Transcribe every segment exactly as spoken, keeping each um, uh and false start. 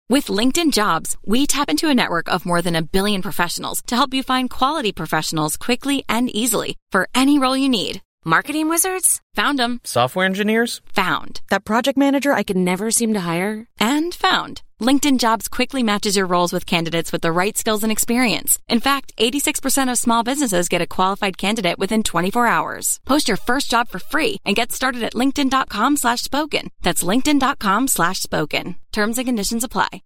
With LinkedIn Jobs, we tap into a network of more than a billion professionals to help you find quality professionals quickly and easily for any role you need. Marketing wizards? Found them. Software engineers? Found. That project manager I could never seem to hire? And found. LinkedIn Jobs quickly matches your roles with candidates with the right skills and experience. In fact, eighty-six percent of small businesses get a qualified candidate within twenty-four hours. Post your first job for free and get started at linkedin.com slash spoken. That's linkedin.com slash spoken. Terms and conditions apply.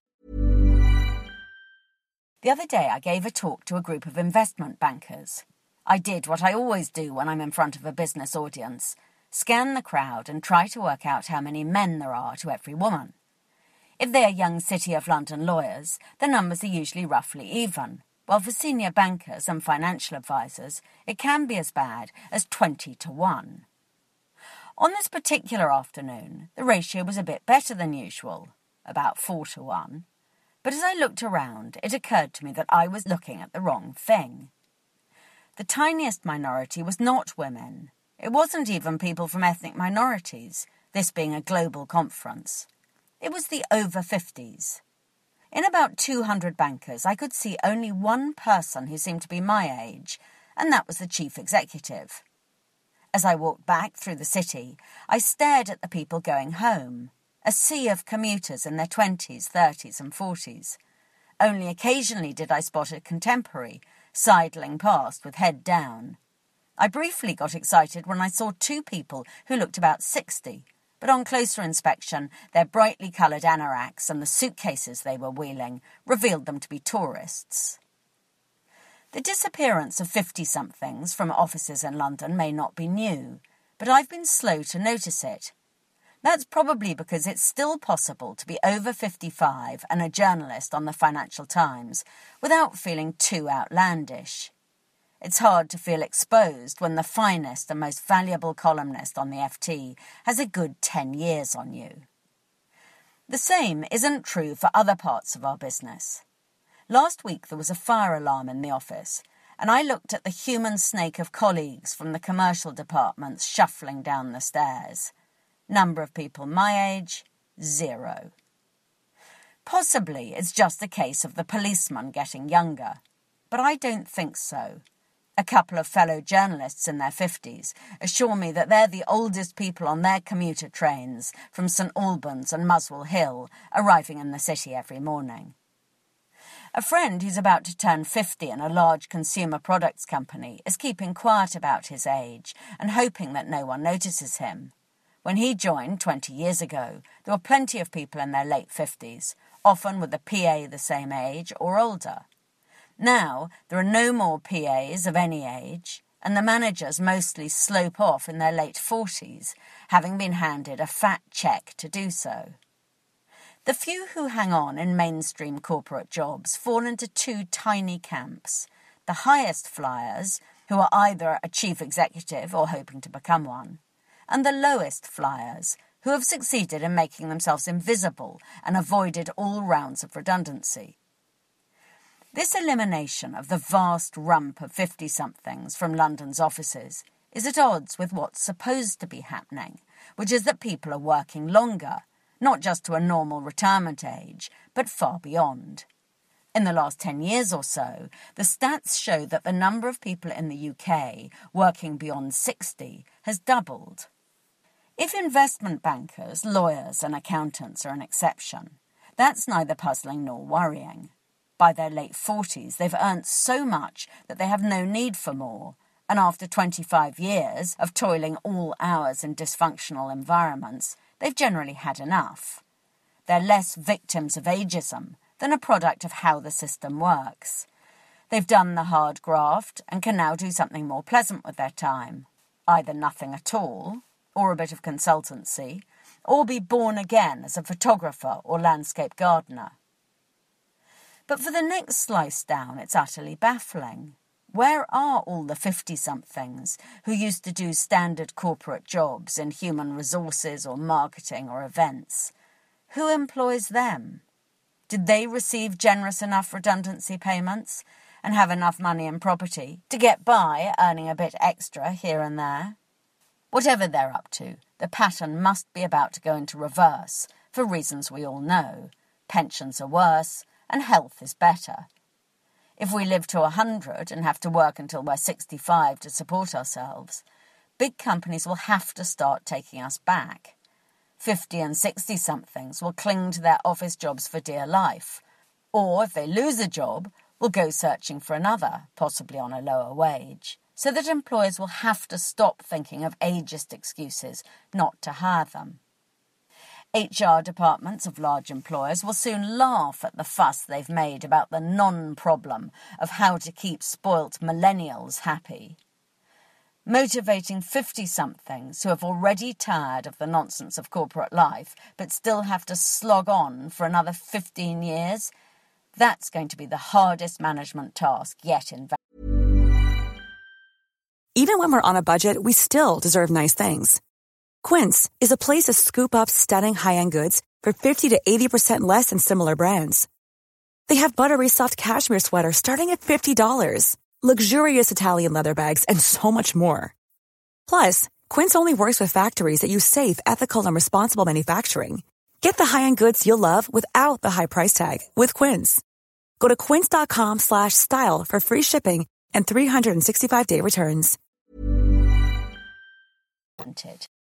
The other day I gave a talk to a group of investment bankers. I did what I always do when I'm in front of a business audience, scan the crowd and try to work out how many men there are to every woman. If they are young City of London lawyers, the numbers are usually roughly even, while for senior bankers and financial advisors, it can be as bad as twenty to one. On this particular afternoon, the ratio was a bit better than usual, about four to one. But as I looked around, it occurred to me that I was looking at the wrong thing. The tiniest minority was not women. It wasn't even people from ethnic minorities, this being a global conference. It was the over fifties. In about two hundred bankers, I could see only one person who seemed to be my age, and that was the chief executive. As I walked back through the city, I stared at the people going home, a sea of commuters in their twenties, thirties and forties. Only occasionally did I spot a contemporary, sidling past with head down. I briefly got excited when I saw two people who looked about sixty, but on closer inspection, their brightly coloured anoraks and the suitcases they were wheeling revealed them to be tourists. The disappearance of fifty-somethings from offices in London may not be new, but I've been slow to notice it. That's probably because it's still possible to be over fifty-five and a journalist on the Financial Times without feeling too outlandish. It's hard to feel exposed when the finest and most valuable columnist on the F T has a good ten years on you. The same isn't true for other parts of our business. Last week there was a fire alarm in the office, and I looked at the human snake of colleagues from the commercial departments shuffling down the stairs. Number of people my age, zero. Possibly it's just a case of the policeman getting younger, but I don't think so. A couple of fellow journalists in their fifties assure me that they're the oldest people on their commuter trains from St Albans and Muswell Hill, arriving in the city every morning. A friend who's about to turn fifty in a large consumer products company is keeping quiet about his age and hoping that no one notices him. When he joined twenty years ago, there were plenty of people in their late fifties, often with a P A the same age or older. Now, there are no more P As of any age, and the managers mostly slope off in their late forties, having been handed a fat cheque to do so. The few who hang on in mainstream corporate jobs fall into two tiny camps. The highest flyers, who are either a chief executive or hoping to become one, and the lowest flyers, who have succeeded in making themselves invisible and avoided all rounds of redundancy. This elimination of the vast rump of fifty-somethings from London's offices is at odds with what's supposed to be happening, which is that people are working longer, not just to a normal retirement age, but far beyond. In the last ten years or so, the stats show that the number of people in the U K working beyond sixty has doubled. If investment bankers, lawyers and accountants are an exception, that's neither puzzling nor worrying. By their late forties, they've earned so much that they have no need for more, and after twenty-five years of toiling all hours in dysfunctional environments, they've generally had enough. They're less victims of ageism than a product of how the system works. They've done the hard graft and can now do something more pleasant with their time, either nothing at all, or a bit of consultancy, or be born again as a photographer or landscape gardener. But for the next slice down, it's utterly baffling. Where are all the fifty-somethings who used to do standard corporate jobs in human resources or marketing or events? Who employs them? Did they receive generous enough redundancy payments and have enough money and property to get by earning a bit extra here and there? Whatever they're up to, the pattern must be about to go into reverse for reasons we all know. pensions are worse, and health is better. If we live to one hundred and have to work until we're sixty-five to support ourselves, big companies will have to start taking us back. fifty and sixty-somethings will cling to their office jobs for dear life, or if they lose a job, will go searching for another, possibly on a lower wage, so that employers will have to stop thinking of ageist excuses not to hire them. H R departments of large employers will soon laugh at the fuss they've made about the non-problem of how to keep spoilt millennials happy. Motivating fifty-somethings who have already tired of the nonsense of corporate life but still have to slog on for another fifteen years, that's going to be the hardest management task yet invented. Even when we're on a budget, we still deserve nice things. Quince is a place to scoop up stunning high-end goods for fifty to eighty percent less than similar brands. They have buttery soft cashmere sweaters starting at fifty dollars, luxurious Italian leather bags, and so much more. Plus, Quince only works with factories that use safe, ethical, and responsible manufacturing. Get the high-end goods you'll love without the high price tag with Quince. Go to quince.com slash style for free shipping and three hundred sixty-five day returns.